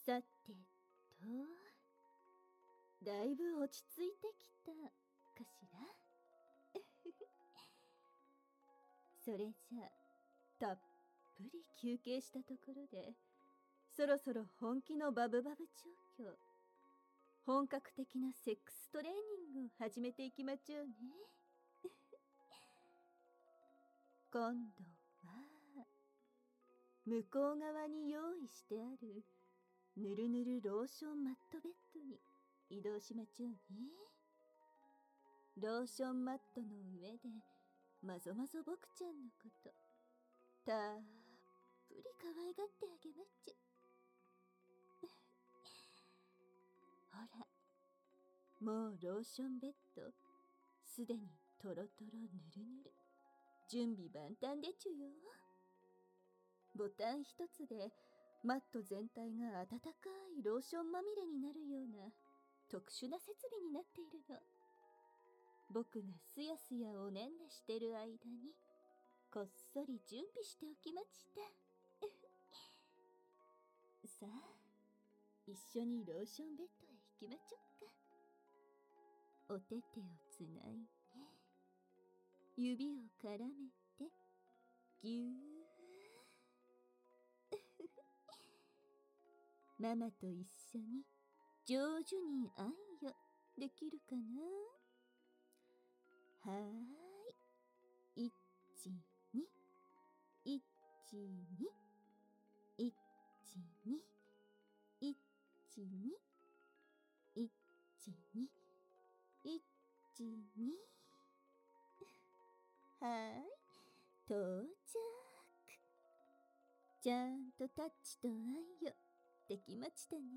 さてと、だいぶ落ち着いてきたかしら。それじゃたっぷり休憩したところで、そろそろ本気のバブバブ調教、本格的なセックストレーニングを始めていきまちょうね。今度は向こう側に用意してあるぬるぬるローションマットベッドに移動しまちょうね。ローションマットの上でまぞまぞ僕ちゃんのことたっぷり可愛がってあげまっちゅ。ほら、もうローションベッドすでにトロトロぬるぬる、準備万端でちゅよ。ボタン一つでマット全体が温かいローションまみれになるような特殊な設備になっているの。僕がすやすやおねんねしてる間にこっそり準備しておきました。さあ、一緒にローションベッドへ行きまちょっか。お手手をつないで指を絡めてぎゅーママと一緒に上手に愛よできるかな。はーい、1、2、1、2、1、2、1、2、1、2、1、2。はーい、到着。ちゃんとタッチと愛よできましたね。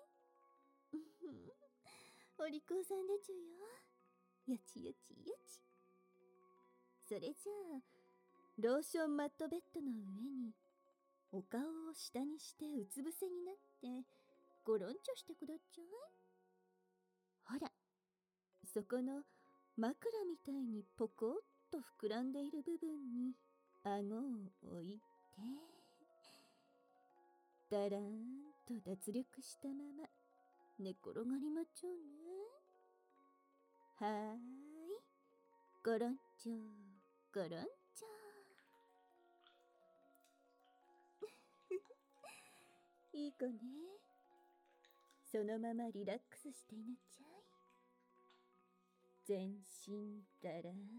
お利口さんでちゅよ。よちよちよち。それじゃあローションマットベッドの上にお顔を下にしてうつ伏せになってゴロンチョしてくだちゃい。ほら、そこの枕みたいにポコッと膨らんでいる部分に顎を置いて、だらーんと脱力したまま寝転がりまちょうね。はーい、ゴロンチョゴロンチョ。いい子ね。そのままリラックスしていなちゃい。全身だらーん、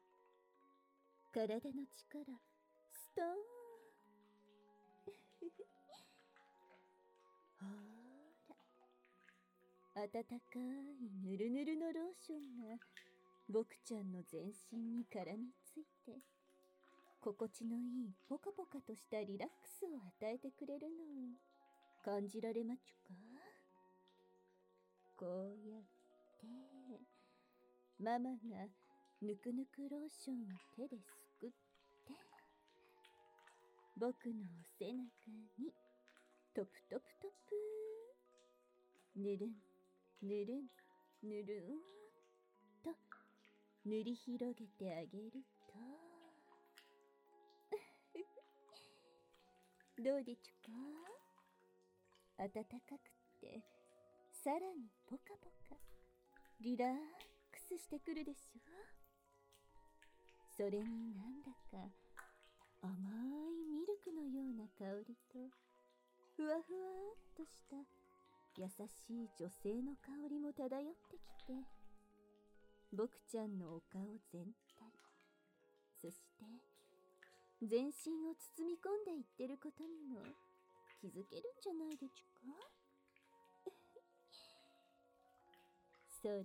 体の力ストーン。ほーら、温かいぬるぬるのローションが僕ちゃんの全身に絡みついて心地のいいポカポカとしたリラックスを与えてくれるのを感じられまちゅか。こうやってママがぬくぬくローションを手ですくって僕のお背中にトプトプトプぬるんぬるんぬるんと塗り広げてあげるとどうでちゅか。暖かくてさらにポカポカリラックスしてくるでしょ。それになんだか甘いミルクのような香りとふわふわっとした優しい女性の香りも漂ってきて、僕ちゃんのお顔全体、そして全身を包み込んでいってることにも気づけるんじゃないでちゅか。それは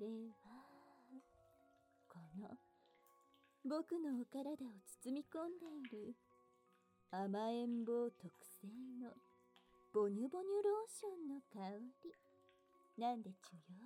この僕のお体を包み込んでいる甘えん坊特製のボニュボニュローションの香りなんでちゅよ。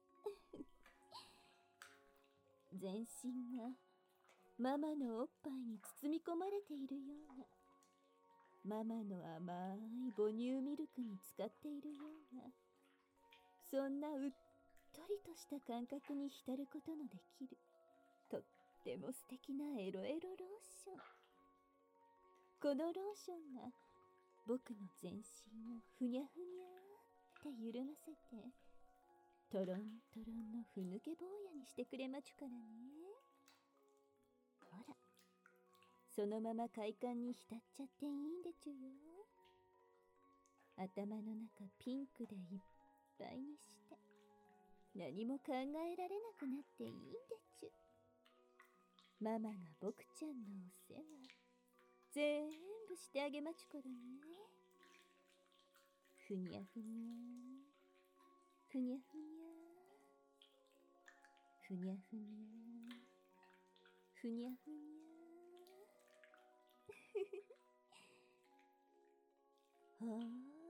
全身がママのおっぱいに包み込まれているような、ママの甘い母乳ミルクに浸かっているような、そんなうっとりとした感覚に浸ることのできるとっても素敵なエロエロローション。このローションが僕の全身をふにゃふにゃて緩ませて、トロントロンのふぬけ坊やにしてくれまちゅからね。ほら、そのまま快感に浸っちゃっていいんでちゅよ。頭の中ピンクでいっぱいにして、何も考えられなくなっていいんでちゅ。ママが僕ちゃんのお世話全部してあげまちゅからね。ふにゃふにゃふにゃふにゃふにゃふにゃふにゃふにゃほーら、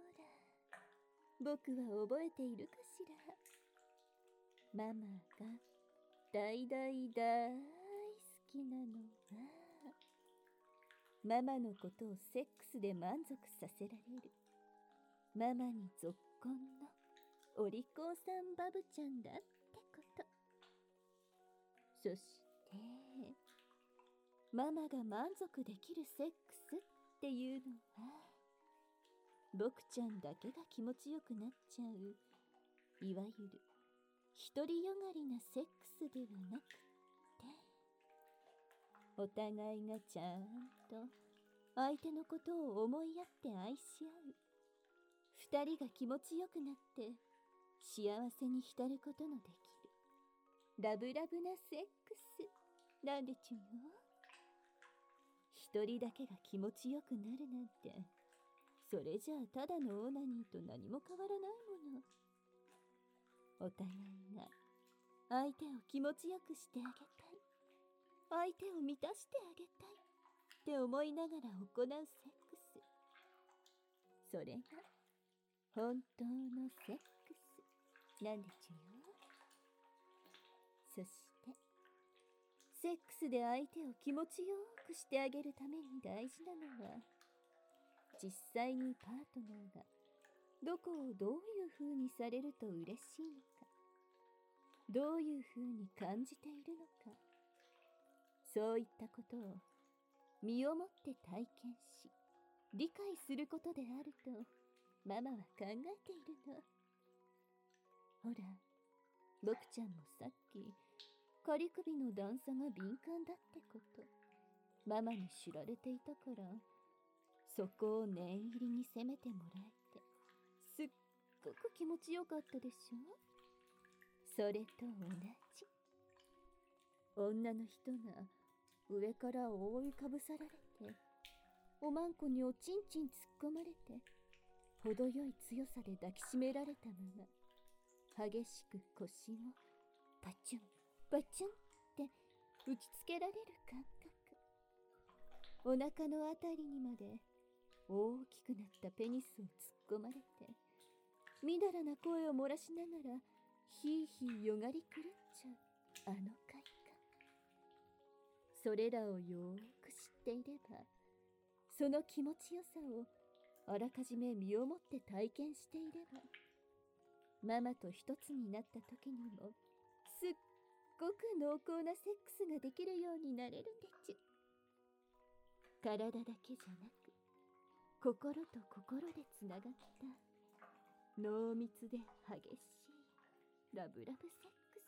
僕は覚えているかしら。ママが大大大好きなのは、ママのことをセックスで満足させられるママにぞっこんのお利口さんバブちゃんだってこと。そしてママが満足できるセックスっていうのは、僕ちゃんだけが気持ちよくなっちゃう、いわゆる独りよがりなセックスではなくて、お互いがちゃんと相手のことを思いやって愛し合う、二人が気持ちよくなって幸せに浸ることのできるラブラブなセックスなんでちゅよ。一人だけが気持ちよくなるなんて、それじゃあただのオナニーと何も変わらないもの。お互いが相手を気持ちよくしてあげたい、相手を満たしてあげたいって思いながら行うセックス、それが本当のセックスなんでちゅよ。そしてセックスで相手を気持ちよくしてあげるために大事なのは、実際にパートナーがどこをどういう風にされると嬉しいのか、どういう風に感じているのか、そういったことを身をもって体験し理解することであるとママは考えているの。ほら、僕ちゃんもさっき仮首の段差が敏感だってことママに知られていたから、そこを念入りに責めてもらえてすっごく気持ちよかったでしょ。それと同じ、女の人が上から覆いかぶさられておまんこにおちんちん突っ込まれて、程よい強さで抱きしめられたまま激しく腰をバチュンバチュンって打ちつけられる感覚、お腹のあたりにまで大きくなったペニスを突っ込まれて、みだらな声を漏らしながらひいひいよがり狂っちゃうあの快感、それらをよーく知っていれば、その気持ちよさをあらかじめ身をもって体験していれば、ママと一つになった時にもすっごく濃厚なセックスができるようになれるんでちゅ。体だけじゃなく心と心でつながった濃密で激しいラブラブセック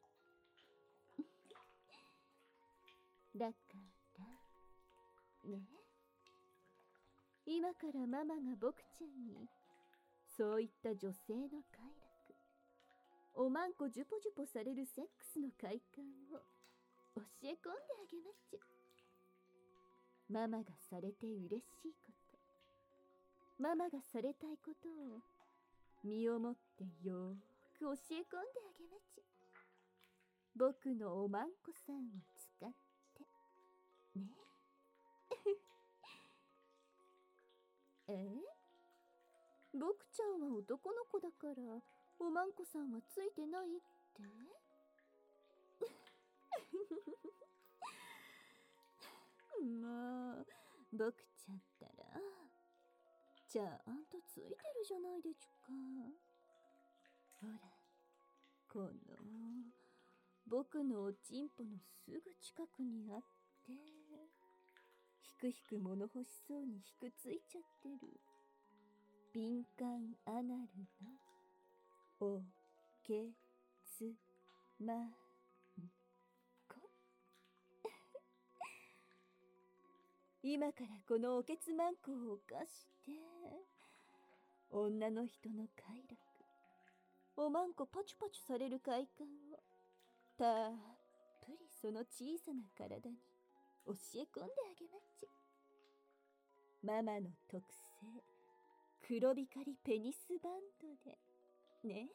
スだからね、今からママが僕ちゃんにそういった女性の快楽、おまんこジュポジュポされるセックスの快感を教え込んであげまちゅ。ママがされて嬉しいこと、ママがされたいことを身をもってよーく教え込んであげまちゅ。僕のおまんこさんを使ってね。僕ちゃんは男の子だからおまんこさんはついてないってまあ、僕ちゃったらちゃんとついてるじゃないでちゅか。ほら、この僕のおちんぽのすぐ近くにあって、ひくひく物欲しそうにひくついちゃってる敏感アナルのおけつまんこ。今からこのおけつまんこを犯して、女の人の快楽、おまんこパチュパチュされる快感をたっぷりその小さな体に教え込んであげまち。ママの特製黒光りペニスバンドでね。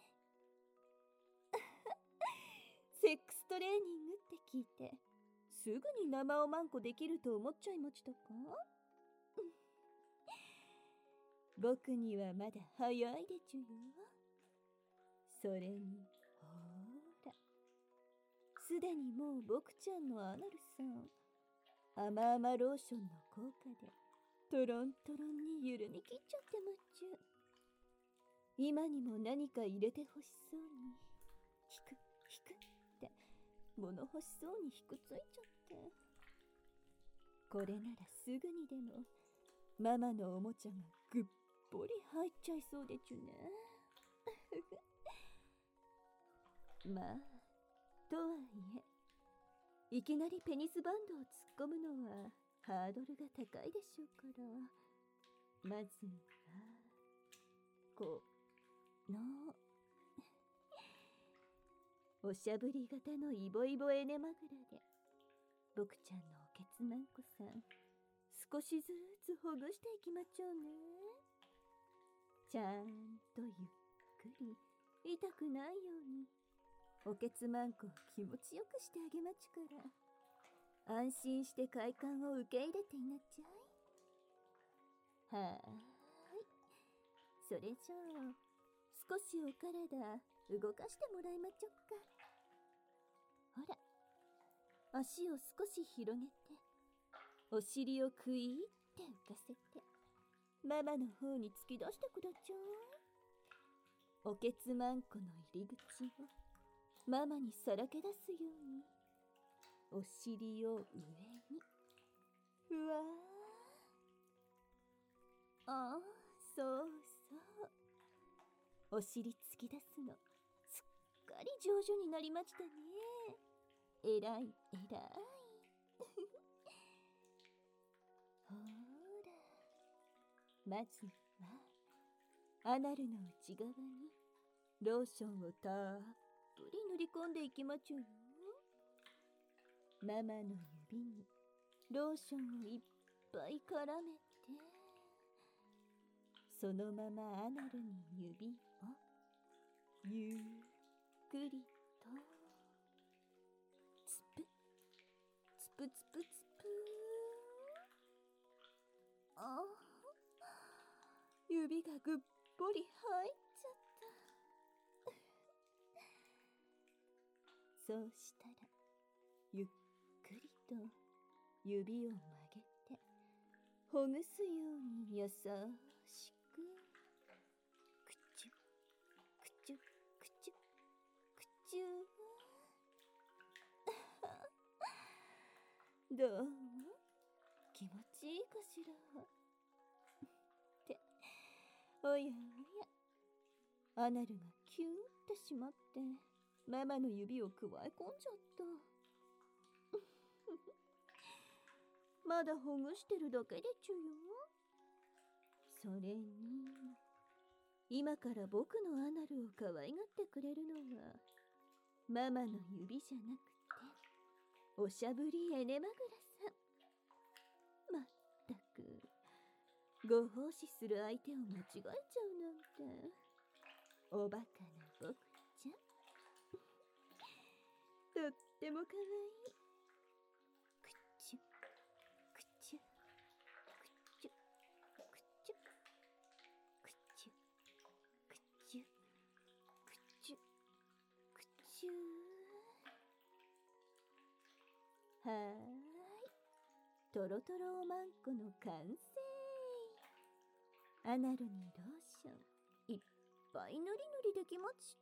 セックストレーニングって聞いてすぐに生おまんこできると思っちゃいましたか？僕にはまだ早いでちゅよ。それにほら、すでにもう僕ちゃんのアナルさん、甘々ローションの効果でトロントロンに緩み切っちゃってまっちゅ。今にも何か入れてほしそうに、引くって物欲しそうに引くついちゃって。これならすぐにでもママのおもちゃがぐっぽり入っちゃいそうでちゅね。まあ、とはいえ、いきなりペニスバンドを突っ込むのはハードルが高いでしょうから、まずはこのおしゃぶり型のイボイボエネマグラで僕ちゃんのおけつまんこさん少しずつほぐしていきまちょうね。ちゃんとゆっくり痛くないようにおけつまんこを気持ちよくしてあげまちゅから、安心して快感を受け入れていなっちゃい。はーい。それじゃあ少しお体動かしてもらいまちょっか。ほら、足を少し広げてお尻をクイーって浮かせてママの方に突き出してくだちゃい。おけつまんこの入り口をママにさらけ出すようにお尻を上に。うわー、ああ、そうそう、お尻突き出すのすっかり上手になりましたね。えらいえらい。ほら、まずはアナルの内側にローションをたっぷり塗り込んでいきまちゅよ。ママの指にローションをいっぱい絡めて、そのままアナルに指をゆっくりとつぷつぷつぷつぷ。あ、指がぐっぽり入っちゃった。そうしたらゆっくりと指を曲げてほぐすように優しくくちゅくちゅくちゅくちゅ。どうも気持ちいいかしら。っておやおや、アナルがキューってしまってママの指をくわえ込んじゃった。まだほぐしてるだけでちゅよ。それに今から僕のアナルを可愛がってくれるのはママの指じゃなくておしゃぶりエネマグラさん。まったくご奉仕する相手を間違えちゃうなんておバカな僕ちゃん。とってもかわいい。くっちゅくっちゅくっちゅくっちゅくっちゅくっちゅくっちゅくっちゅ。はーい、トロトロおまんこの完成。アナルにローションいっぱいぬりぬりできました。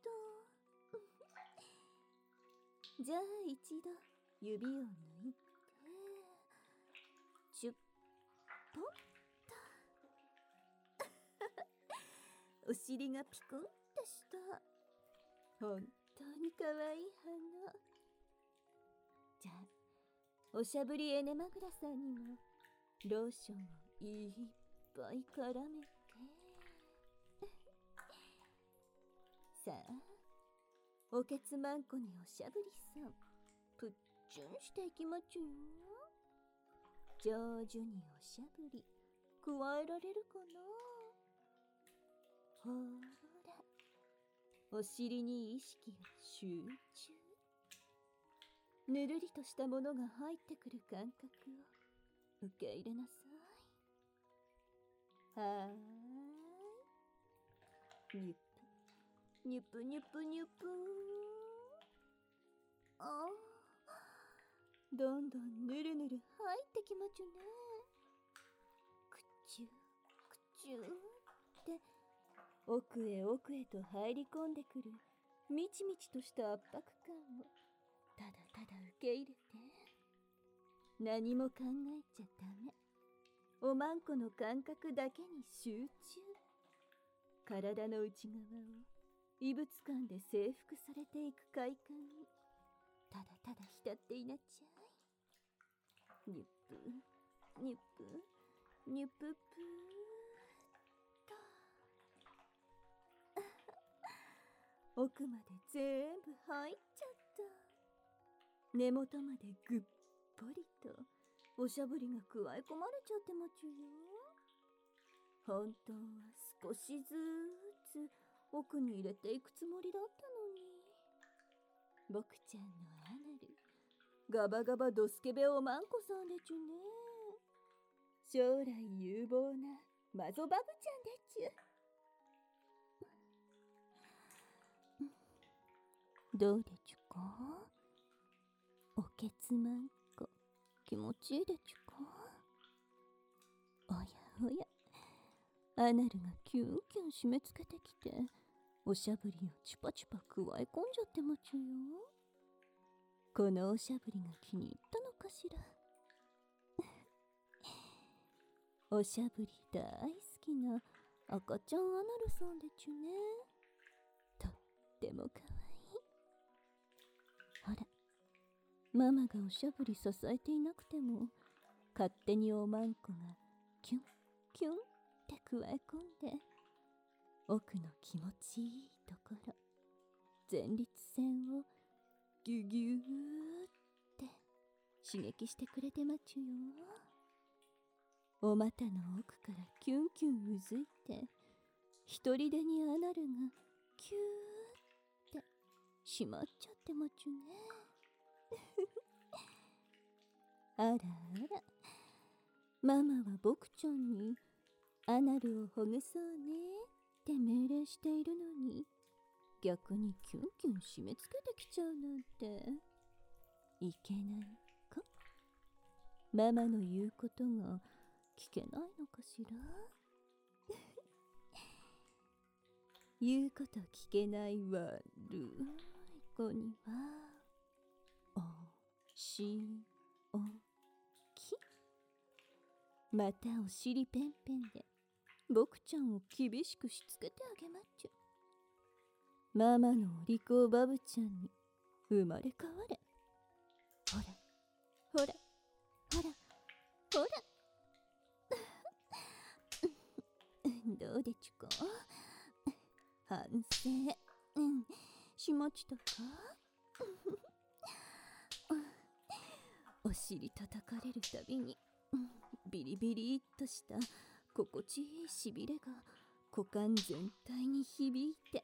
じゃあ一度指を抜いてチュッポッと。お尻がピクンってした。 本当にかわいい花。じゃあ、おしゃぶりエネマグラさんにもローションをいっぱい絡めて。さあ、おけつまんこにおしゃぶりさん、ぷっちゅんしていきまちゅよ。上手におしゃぶり加えられるかな。ほーら、お尻に意識が集中。ぬるりとしたものが入ってくる感覚を受け入れなさい。はーい。にゅぷにゅぷにゅぷ。あー、どんどんぬるぬる入ってきまちゅね。くちゅくちゅって奥へ奥へと入り込んでくるみちみちとした圧迫感をただただ受け入れて。何も考えちゃダメ。おまんこの感覚だけに集中。体の内側を異物感で征服されていく快感にただただ浸っていなっちゃい。にゅぷにゅぷにゅぷぷーっと。奥まで全部入っちゃった。根元までぐっぽりとおしゃぶりが加え込まれちゃってまちゅよ。本当は少しずつ奥に入れていくつもりだったのに。僕ちゃんのアナル、ガバガバドスケベおまんこさんでちゅね。将来有望なマゾバブちゃんでちゅ。どうでちゅか。おけつまんこ気持ちいいでちゅか。おやおや、アナルがキュンキュン締め付けてきておしゃぶりをチュパチュパ加え込んじゃってまちゅよ。このおしゃぶりが気に入ったのかしら。おしゃぶり大好きな赤ちゃんアナルさんでちゅね。とってもかわいい。ほら、ママがおしゃぶり支えていなくても勝手におまんこがキュンキュンって加え込んで奥の気持ちいいところ、前立腺をギュギューって刺激してくれてまちゅよ。お股の奥からキュンキュンうずいて一人でにアナルがキューってしまっちゃってまちゅね。あらあら、ママは僕ちゃんにアナルをほぐそうねって命令しているのに、逆にキュンキュン締め付けてきちゃうなんていけないか。ママの言うことが聞けないのかしら。言うこと聞けない悪い子にはおしおき。またおしりペンペンで僕ちゃんを厳しくしつけてあげまっちゅ。ママのお利口バブちゃんに生まれ変われ。ほらほらほらほら。どうでちゅか。反省しまちたか。お尻叩かれるたびにビリビリっとした心地いいしびれが股間全体に響いて、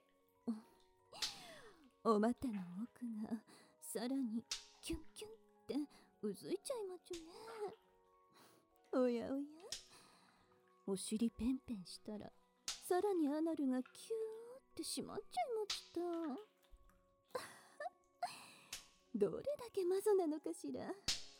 お股の奥がさらにキュンキュンってうずいちゃいまちゅね。おやおや、お尻ペンペンしたらさらにアナルがキューってしまっちゃいました。どれだけマゾなのかしら。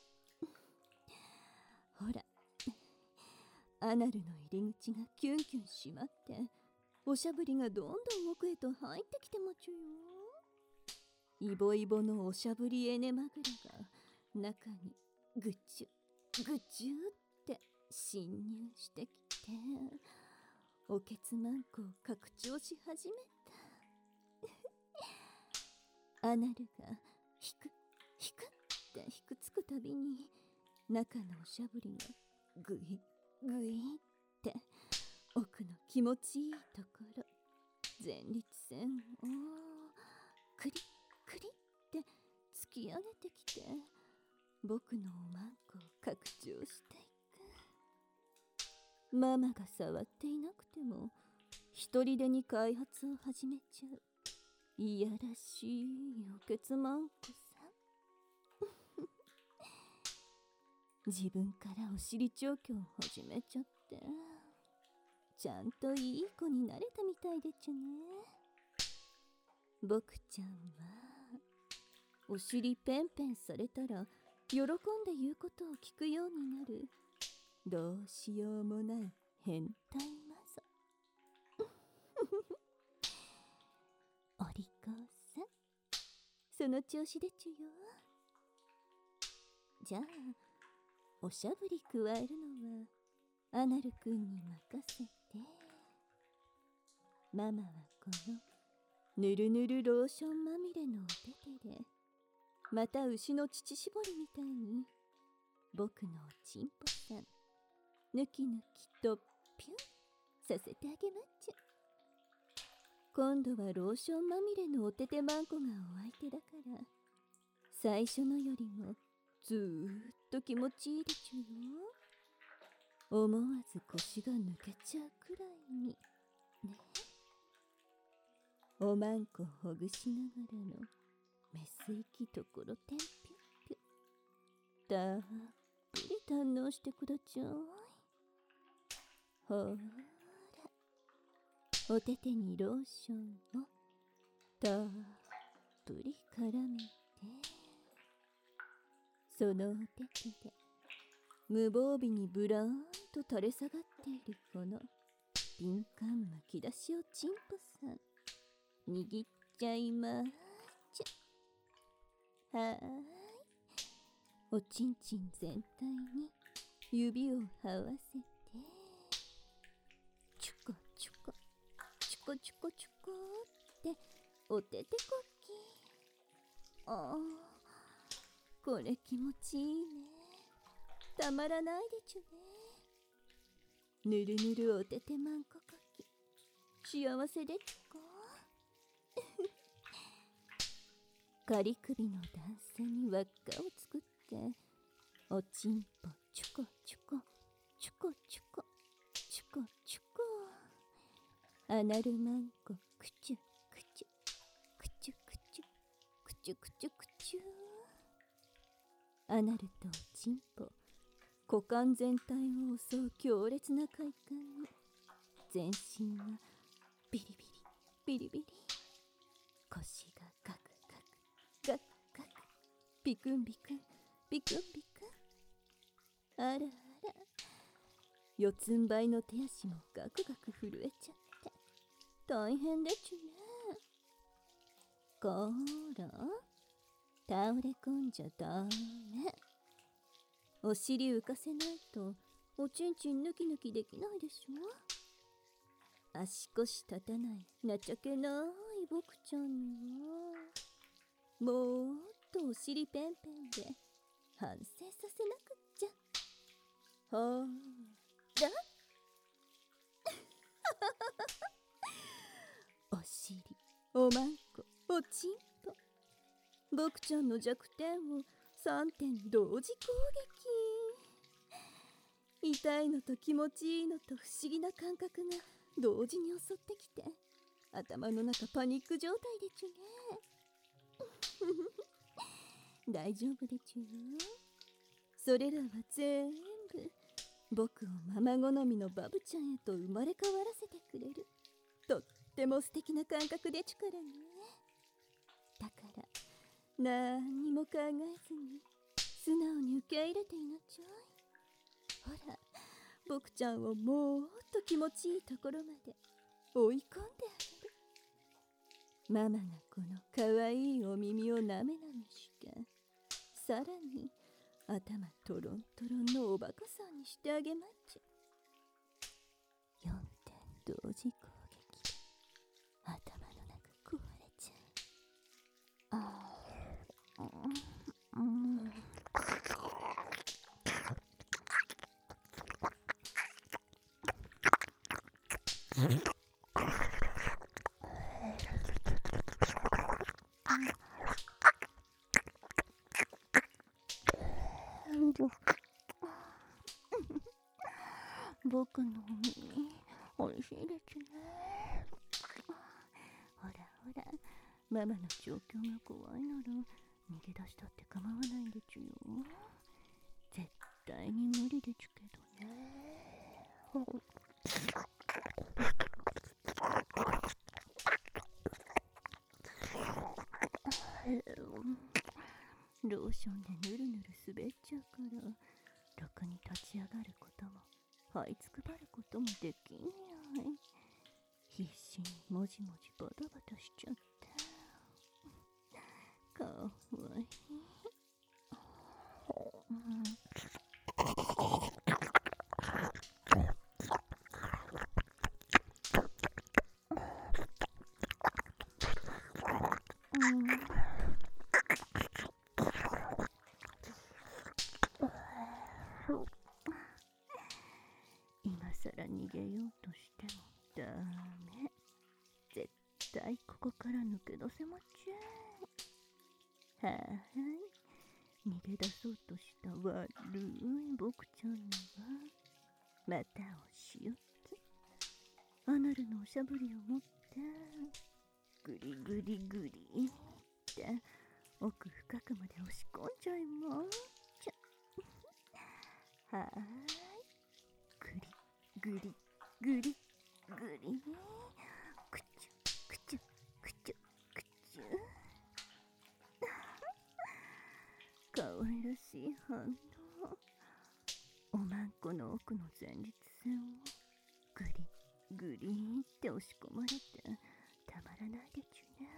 ほら、アナルの入り口がキュンキュン閉まっておしゃぶりがどんどん奥へと入ってきてまちゅよ。イボイボのおしゃぶりエネマグラが中にぐちゅぐちゅって侵入してきて、おけつまんこを拡張し始めた。 アナルがひくひくってひくつくたびに、中のおしゃぶりがグイグイって奥の気持ちいいところ、前立腺をクリックリって突き上げてきて、僕のおまんこを拡張していく。ママが触っていなくても一人でに開発を始めちゃういやらしいおけつまんこさん。自分からお尻調教を始めちゃって、ちゃんといい子になれたみたいでちゅね。僕ちゃんはお尻ペンペンされたら喜んで言うことを聞くようになる、どうしようもない変態マゾ。お利口さん、その調子でちゅよ。じゃあおしゃぶり加えるのはアナルくんに任せて、ママはこのぬるぬるローションまみれのお手手で、また牛の乳搾りみたいに僕のおちんぽさんぬきぬきとピュンさせてあげまっちゃ。今度はローションまみれのお手手まんこがお相手だから、最初のよりもずーっと気持ちいいでちゅよ。思わず腰が抜けちゃうくらいにね。おまんこほぐしながらのメス息ところてんぴゅっぴゅ、たっぷり堪能してくだちゃい。ほーら、お手手にローションをたっぷり絡めて、そのお手手で無防備にブラーンと垂れ下がっているこのピンカンむき出しおちんぽさん握っちゃいまーちゃ。はーい、おちんちん全体に指を這わせて、チュコチュコチュコチュコチュコってお手手こき。ああ、これ気持ちいいね。たまらないでちゅね。ぬるぬるお手手まんここき、幸せでちゅこ。仮首の男性に輪っかを作って、おちんぽチュコチュコチュコチュコチュコチュコ、アナルマンコクチュクチュクチュクチュクチュクチュクチュ。アナルとおちんぽ、股間全体を襲う強烈な快感に全身がビリビリビリビリ、腰がガクガクガクガク、ビクンビクンビクンビクン。あらあら、四つん這いの手足もガクガク震えちゃって大変でちゅね。こーら、倒れ込んじゃダメ。お尻浮かせないとおちんちん抜き抜きできないでしょ。足腰立たない情けない僕ちゃんにはもっとお尻ペンペンで反省させなくっちゃ。ほーらお尻、おまんこ、おちんぽ、僕ちゃんの弱点を3点同時攻撃。痛いのと気持ちいいのと不思議な感覚が同時に襲ってきて、頭の中パニック状態でちゅね。大丈夫でちゅよ。それらは全部僕をママ好みのバブちゃんへと生まれ変わらせてくれるとっても素敵な感覚でちゅからね。だからなんにも考えずに素直に受け入れていなちょい。ほら、僕ちゃんをもっと気持ちいいところまで追い込んであげる。ママがこのかわいいお耳をなめなめして、さらに頭トロントロンのおバカさんにしてあげまっちゃ。4点同時攻撃で頭の中壊れちゃう。ああ。 僕のお耳、おいしいですね。ほらほら、ママの状況が怖いなら逃げ出したって構わないんでちゅよ。絶対に無理でちゅけどね。ローションでぬるぬる滑っちゃうから、ろくに立ち上がることも這いつくばることもできんやい。必死にもじもじバタバタしちゃって、かわいい。今さら逃げようとしてもダメ。絶対ここから抜け出せまちゃ。はーい、逃げ出そうとした悪い僕ちゃんにはまたおしよきアナルのおしゃぶりを持ってグリグリグリって奥深くまで押し込んじゃいまーちゃ。はーい、グリグリグリグリ、くちゅくちゅくちゅくちゅ。かわいらしい反応。おまんこの奥の前立腺をグリグリって押し込まれてたまらないでちゅね。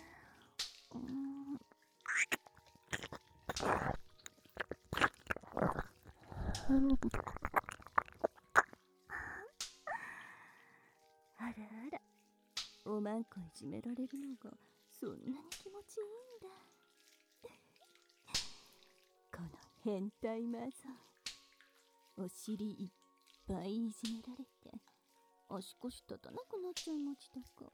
あらあら、おまんこいじめられるのがそんなに気持ちいいんだ。この変態マザー、お尻いっぱいいじめられて足腰立たなくなっちゃいましたか。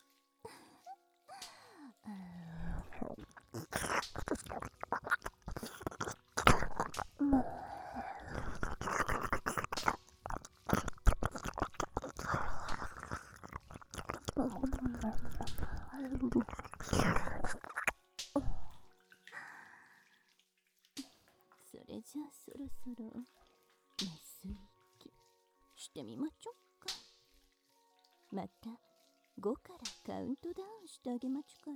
それじゃあそろそろメス息してみまちょっか。また5からカウントダウンしてあげまちゅから、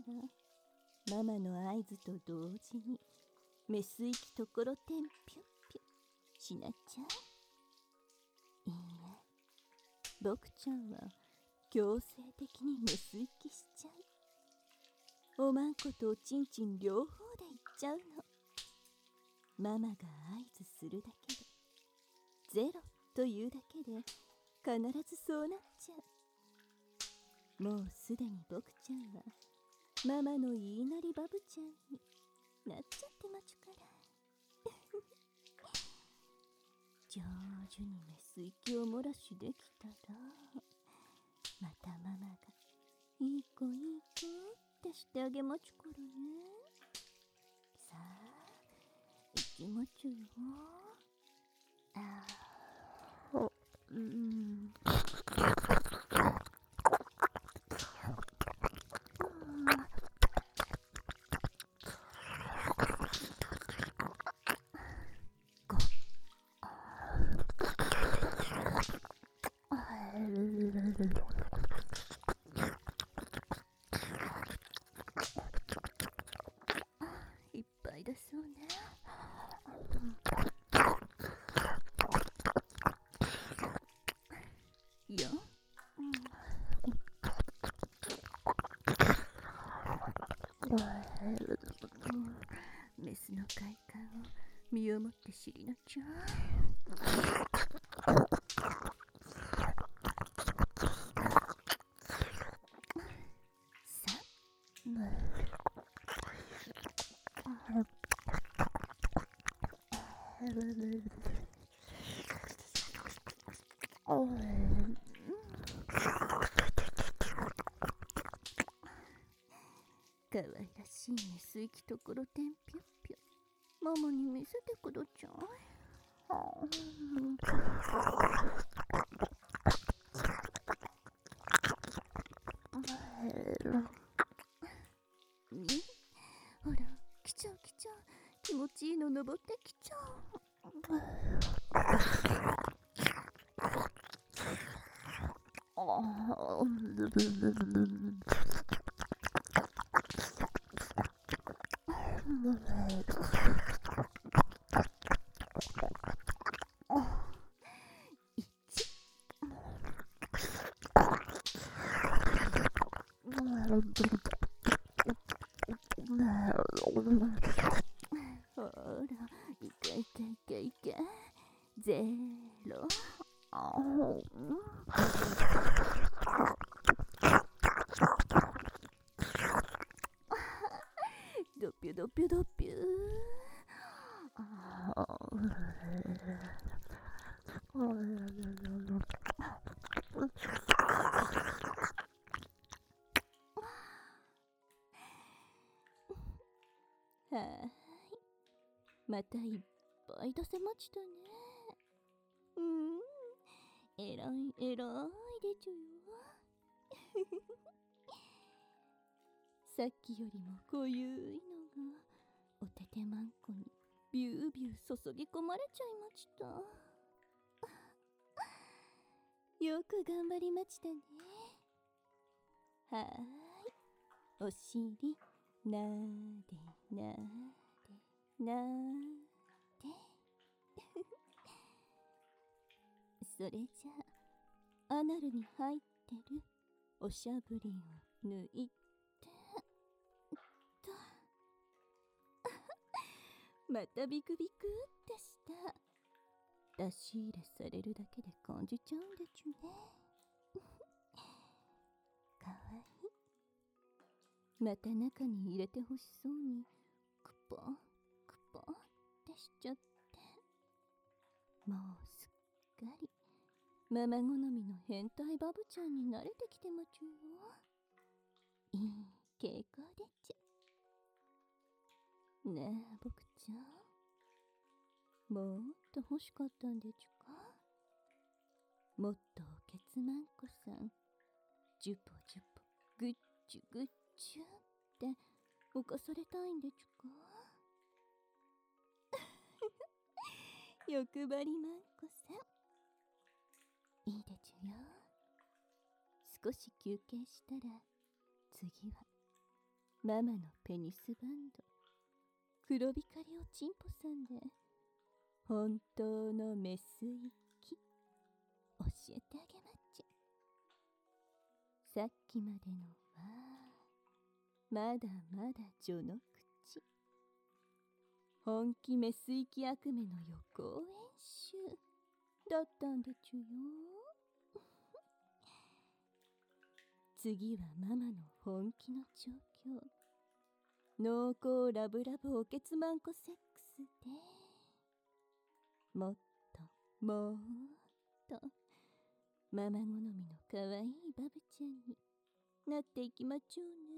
ママの合図と同時にメス息ところてんぴゅっぴゅしなちゃいいえ、僕ちゃんは強制的にメス息しちゃう。おまんことおちんちん両方でいっちゃうの。ママが合図するだけで、ゼロというだけで必ずそうなっちゃう。もうすでに僕ちゃんはママの言いなりバブちゃんになっちゃってまちゅから。上手にメス息を漏らしできたら、またママがいい子いい子ってしてあげまちゅからね。さあ行きまちゅよ。いっぱいだそうね。よ、メスの快感を身をもって知りなちゃ。さかわいらしいメス息ところてんぴょっぴょ。ママに見せてくだちゃい。ほら、来ちゃう来ちゃう。気持ちいいの登ってきちゃう。ほら、いけいけいけいけ。ゼロ。ドピュドピュドピュ。はーい。またいっぱい出せましたね。えらいえらいでちゅよ。さっきよりも濃ゆいのがおててまんこにビュービュー注ぎ込まれちゃいました。よく頑張りましたね。はーい。お尻なーでなーでなーで。それじゃあアナルに入ってるおしゃぶりを抜いてと。またビクビクってした。出し入れされるだけで感じちゃうんでちゅね。かわいい。また中に入れてほしそうにクポンクポンってしちゃって、もうすっかりママ好みの変態バブちゃんに慣れてきてまちゅよ。いい傾向でちゃ。ねえ僕ちゃん、もっと欲しかったんでちゅか。もっとおけつまんこさんジュポジュポグッチュグッチュって犯されたいんでちゅか。欲張りまんこさん、いいでちゅよ。少し休憩したら次はママのペニスバンド黒光りおちんぽさんで本当のメス息教えてあげまっちゃ。さっきまでのはまだまだ序の口。本気メス息悪夢の予行演習だったんでちゅよ。次はママの本気の調教、濃厚ラブラブおけつまんこセックスでもっともっとママ好みのかわいいバブちゃんになっていきまちょうね。